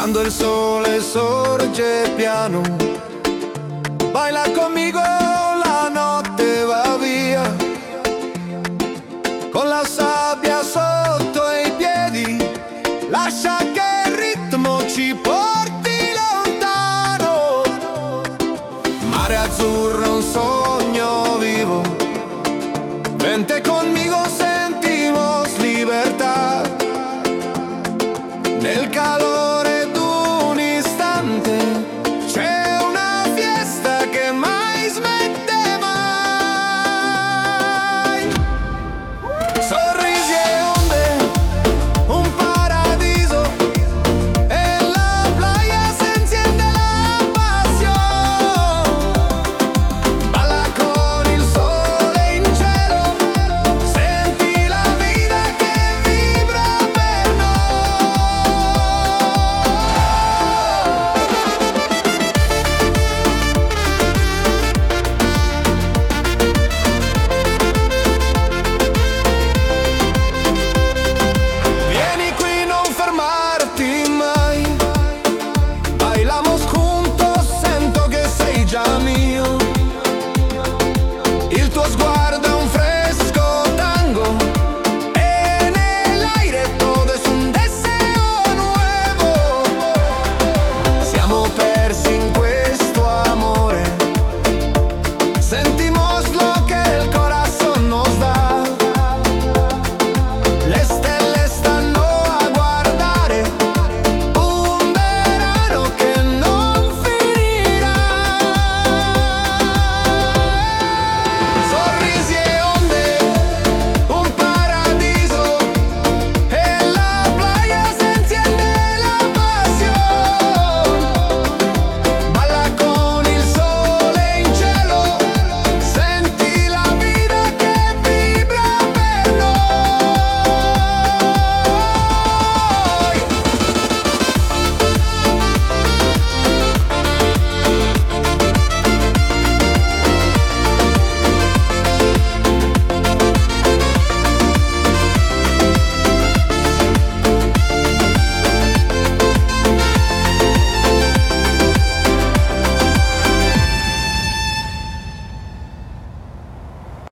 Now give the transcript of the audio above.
Quando il sole sorge piano, baila conmigo, la notte va via, con la sabbia sotto i piedi, lascia che il ritmo ci porti lontano. Mare azzurro, un sogno vivo, vente conmigo.